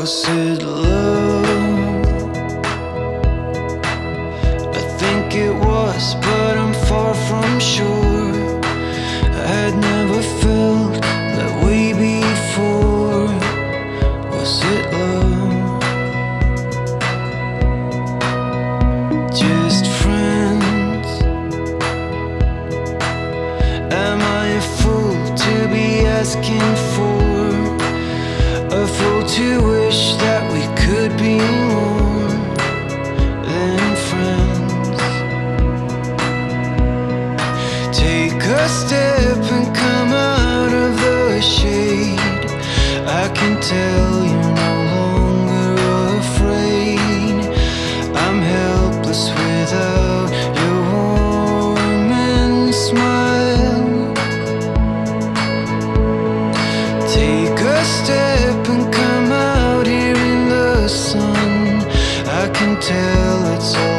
Was it love? I think it was, but I'm far from sure. I had never felt that way before. Was it love? Just friends? Am I a fool to be asking for? A fool to wish that we could be more than friends. Take a step and come out of the shade. I can tell you're no longer afraid. I'm helpless without your warm smile. Take a step and come out here in the sun. I can tell it's all